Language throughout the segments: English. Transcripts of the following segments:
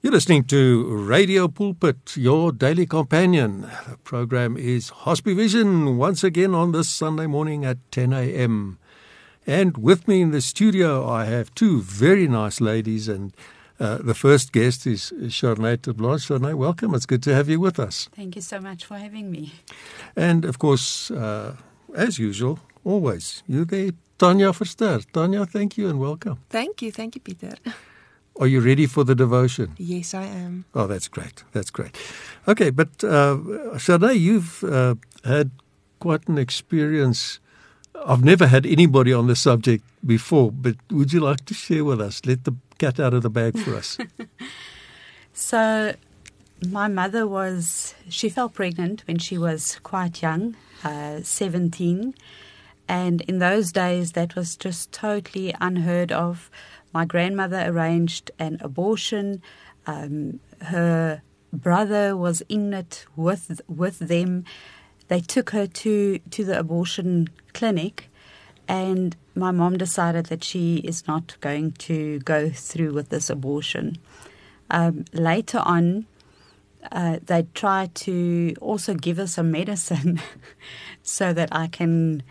You're listening to Radio Pulpit, your daily companion. The program is Hospivision, once again on this Sunday morning at 10 a.m. And with me in the studio, I have two very nice ladies, and the first guest is Charnay Blanche. Charnay, welcome. It's good to have you with us. Thank you so much for having me. And, of course, as usual, always, you're there, Tanya Verster. Tanya, thank you and welcome. Thank you, Peter. Are you ready for the devotion? Yes, I am. Oh, that's great. That's great. Okay, but Charnay, you've had quite an experience. I've never had anybody on the subject before, but would you like to share with us? Let the cat out of the bag for us. So my mother she fell pregnant when she was quite young, 17. And in those days, that was just totally unheard of. My grandmother arranged an abortion. Her brother was in it with them. They took her to the abortion clinic, and my mom decided that she is not going to go through with this abortion. Later on, they tried to also give her some medicine so that I can...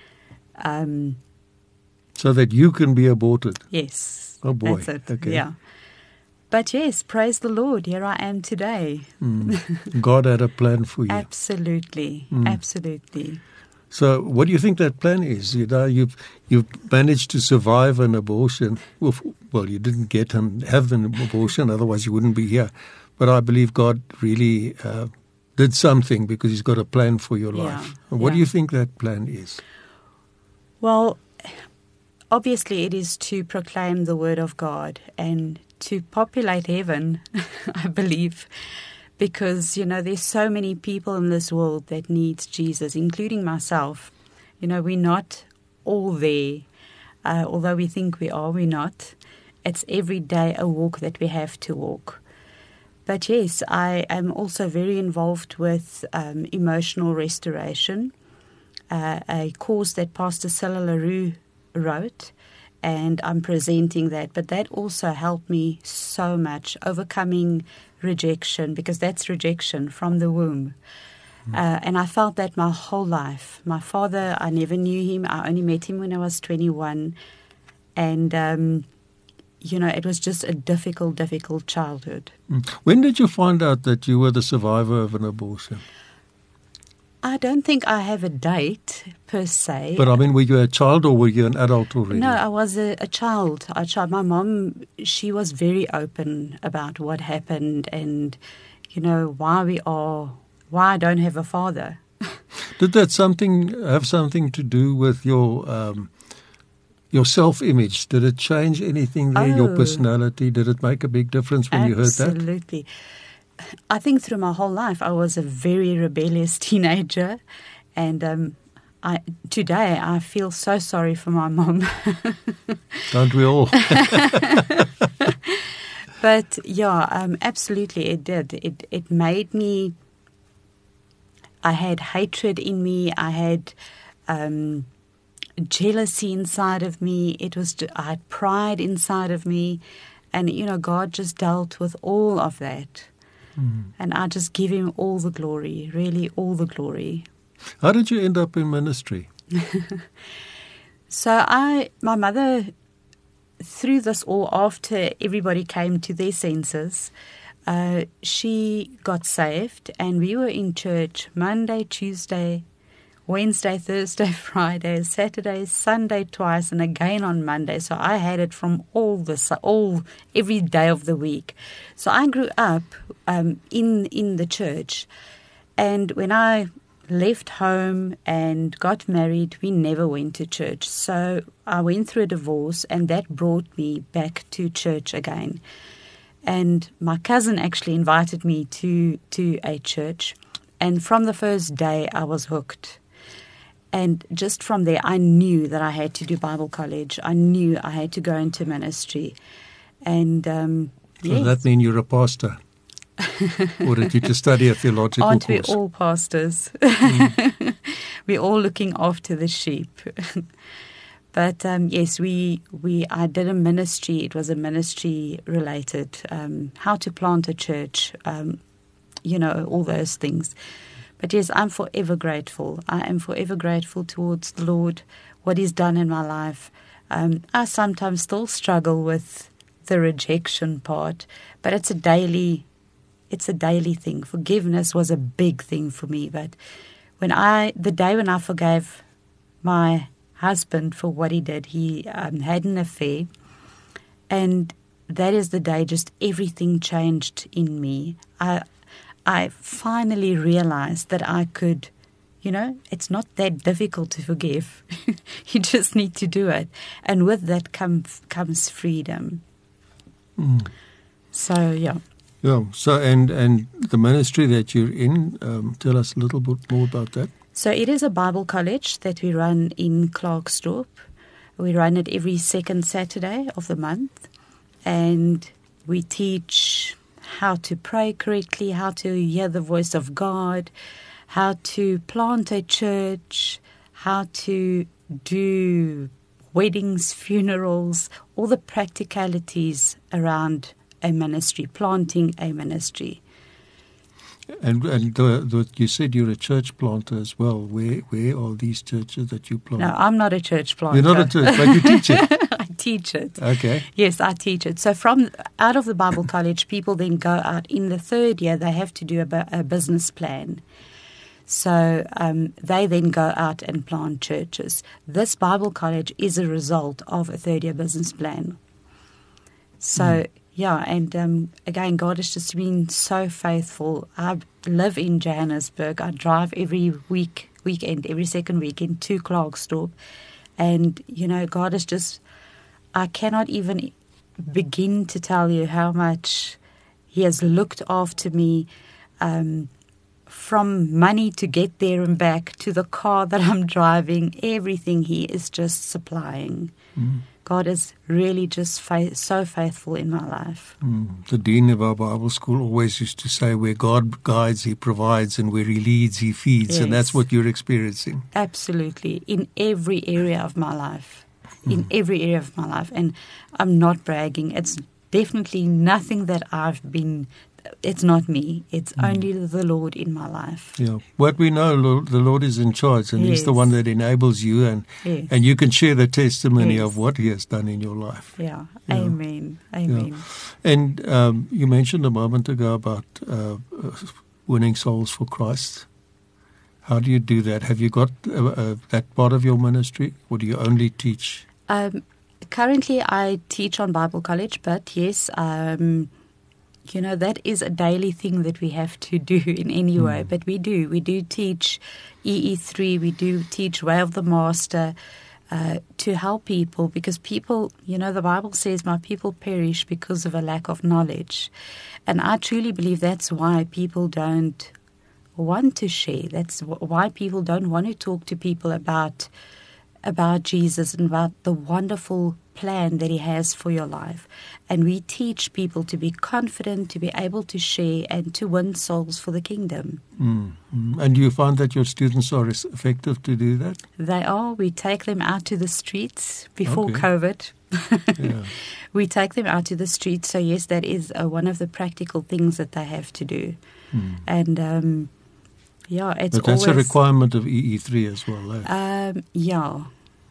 so that you can be aborted? Yes. Oh boy. That's it. Okay. Yeah. But yes, praise the Lord, here I am today. God had a plan for you. Absolutely. Absolutely. So what do you think that plan is? You know, you've managed to survive an abortion. Well, you didn't have an abortion, otherwise you wouldn't be here. But I believe God really did something because He's got a plan for your life. What do you think that plan is? Well, obviously it is to proclaim the word of God and to populate heaven, I believe, because, you know, there's so many people in this world that needs Jesus, including myself. You know, we're not all there. Although we think we are, we're not. It's every day a walk that we have to walk. But yes, I am also very involved with emotional restoration, a course that Pastor Cilla LaRue wrote, and I'm presenting that. But that also helped me so much, overcoming rejection, because that's rejection from the womb. And I felt that my whole life. My father, I never knew him. I only met him when I was 21. And, you know, it was just a difficult childhood. When did you find out that you were the survivor of an abortion? I don't think I have a date, per se. But I mean, were you a child or were you an adult already? No, I was a child. My mom, she was very open about what happened and, you know, why I don't have a father. Did that have something to do with your self-image? Did it change anything there, your personality? Did it make a big difference when you heard that? Absolutely. I think through my whole life, I was a very rebellious teenager, and today I feel so sorry for my mom. Don't we all? But yeah, absolutely, it did. It made me. I had hatred in me. I had jealousy inside of me. I had pride inside of me, and you know, God just dealt with all of that. And I just give Him all the glory, really all the glory. How did you end up in ministry? So my mother, through this all, after everybody came to their senses, she got saved, and we were in church Monday, Tuesday, Wednesday, Thursday, Friday, Saturday, Sunday twice, and again on Monday. So I had it from every day of the week. So I grew up in the church, and when I left home and got married, we never went to church. So I went through a divorce, and that brought me back to church again. And my cousin actually invited me to a church, and from the first day I was hooked. And just from there, I knew that I had to do Bible college. I knew I had to go into ministry. And Does that mean you're a pastor? Or did you just study a theological Aren't course? we all pastors? We're all looking after the sheep. But yes, I did a ministry. It was a ministry related, how to plant a church, all those things. But yes, I'm forever grateful. I am forever grateful towards the Lord, what He's done in my life. I sometimes still struggle with the rejection part, but it's a daily thing. Forgiveness was a big thing for me. But the day when I forgave my husband for what he did, he had an affair, and that is the day just everything changed in me. I finally realized that I could, it's not that difficult to forgive. You just need to do it. And with that comes freedom. Mm. So, yeah. Yeah. So, and the ministry that you're in, tell us a little bit more about that. So it is a Bible college that we run in Klerksdorp. We run it every second Saturday of the month. And we teach how to pray correctly, how to hear the voice of God, how to plant a church, how to do weddings, funerals, all the practicalities around a ministry, planting a ministry. And you said you're a church planter as well. Where are these churches that you plant? No, I'm not a church planter. You're not a church, but you teach it. I teach it. Okay. Yes, I teach it. So out of the Bible college, people then go out in the third year. They have to do a business plan. So they then go out and plant churches. This Bible college is a result of a third-year business plan. So, yeah, and again, God has just been so faithful. I live in Johannesburg. I drive every weekend, every second weekend to Klerksdorp. And, God is just, I cannot even begin to tell you how much He has looked after me, from money to get there and back to the car that I'm driving, everything He is just supplying. Mm. God is really just so faithful in my life. Mm. The dean of our Bible school always used to say, where God guides, He provides, and where He leads, He feeds. Yes. And that's what you're experiencing. Absolutely. In every area of my life. In every area of my life. And I'm not bragging. It's definitely nothing that it's not me. It's only the Lord in my life. Yeah. What we know, the Lord is in charge, and He's the one that enables you, and you can share the testimony of what He has done in your life. Yeah. Amen. Amen. Yeah. And you mentioned a moment ago about winning souls for Christ. How do you do that? Have you got that part of your ministry, or do you only teach? Currently, I teach on Bible college, but yes, that is a daily thing that we have to do in any way. But we do teach EE3, we do teach Way of the Master to help people, because people, the Bible says, my people perish because of a lack of knowledge. And I truly believe that's why people don't want to share. That's why people don't want to talk to people about Jesus and about the wonderful plan that He has for your life. And we teach people to be confident, to be able to share, and to win souls for the kingdom. And do you find that your students are effective to do that? They are. We take them out to the streets before COVID. Yeah. We take them out to the streets. So yes, that is one of the practical things that they have to do. And it's but that's always a requirement of EE3 as well, eh? Yeah.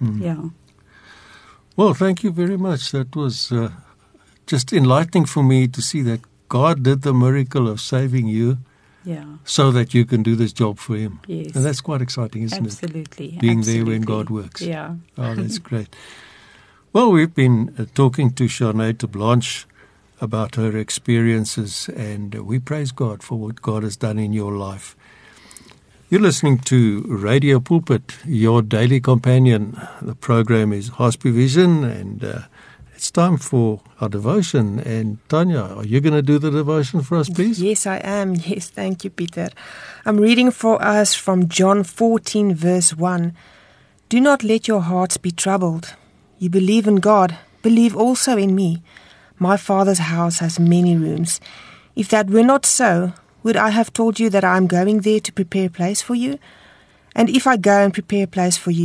Well, thank you very much. That was just enlightening for me to see that God did the miracle of saving you, so that you can do this job for Him. Yes. And that's quite exciting, isn't it? Being there when God works. Yeah. Oh, that's great. Well, we've been talking to Sharnetta Blanche about her experiences, and we praise God for what God has done in your life. You're listening to Radio Pulpit, your daily companion. The program is Hospivision, and it's time for our devotion. And Tanya, are you going to do the devotion for us, please? Yes, I am. Yes, thank you, Peter. I'm reading for us from John 14, verse 1. Do not let your hearts be troubled. You believe in God, believe also in me. My Father's house has many rooms. If that were not so, would I have told you that I am going there to prepare a place for you? And if I go and prepare a place for you,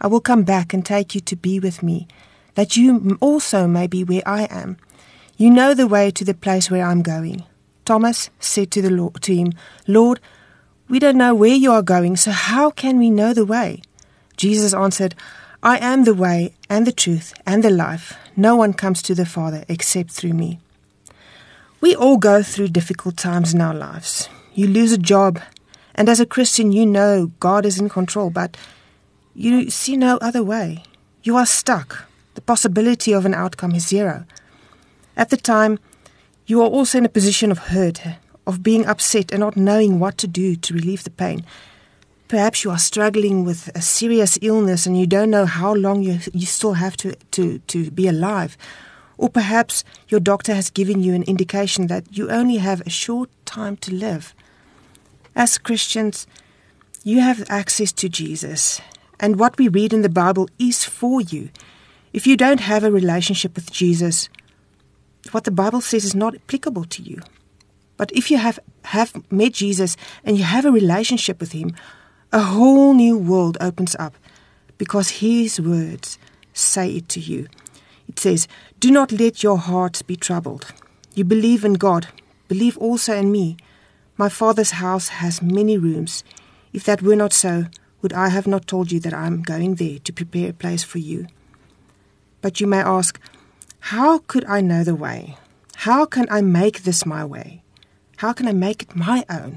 I will come back and take you to be with me, that you also may be where I am. You know the way to the place where I am going." Thomas said to him, "Lord, we don't know where you are going, so how can we know the way?" Jesus answered, "I am the way and the truth and the life. No one comes to the Father except through me." We all go through difficult times in our lives. You lose a job, and as a Christian you know God is in control, but you see no other way. You are stuck. The possibility of an outcome is zero. At the time, you are also in a position of hurt, of being upset and not knowing what to do to relieve the pain. Perhaps you are struggling with a serious illness and you don't know how long you still have to be alive. Or perhaps your doctor has given you an indication that you only have a short time to live. As Christians, you have access to Jesus, and what we read in the Bible is for you. If you don't have a relationship with Jesus, what the Bible says is not applicable to you. But if you have met Jesus and you have a relationship with him, a whole new world opens up because his words say it to you. It says, "Do not let your hearts be troubled. You believe in God, believe also in me. My Father's house has many rooms. If that were not so, would I have not told you that I am going there to prepare a place for you?" But you may ask, how could I know the way? How can I make this my way? How can I make it my own?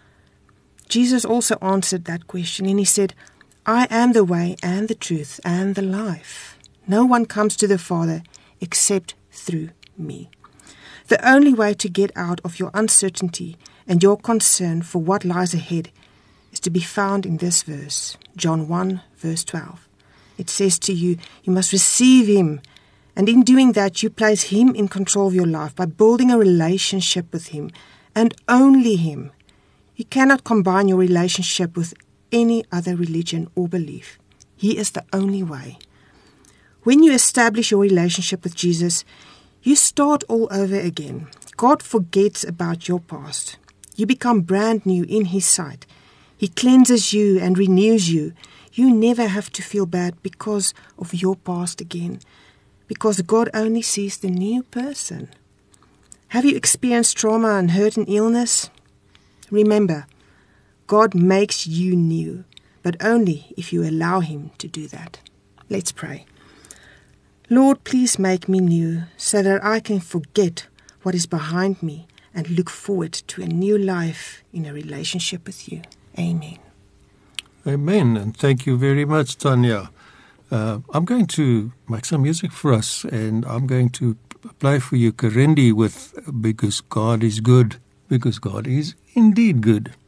Jesus also answered that question, and he said, "I am the way and the truth and the life. No one comes to the Father except through me." The only way to get out of your uncertainty and your concern for what lies ahead is to be found in this verse, John 1, verse 12. It says to you, you must receive him, and in doing that, you place him in control of your life by building a relationship with him, and only him. You cannot combine your relationship with any other religion or belief. He is the only way. When you establish your relationship with Jesus, you start all over again. God forgets about your past. You become brand new in his sight. He cleanses you and renews you. You never have to feel bad because of your past again, because God only sees the new person. Have you experienced trauma and hurt and illness? Remember, God makes you new, but only if you allow him to do that. Let's pray. Lord, please make me new so that I can forget what is behind me and look forward to a new life in a relationship with you. Amen. Amen, and thank you very much, Tanya. I'm going to make some music for us, and I'm going to play for you Karendi with "Because God is Good," because God is indeed good.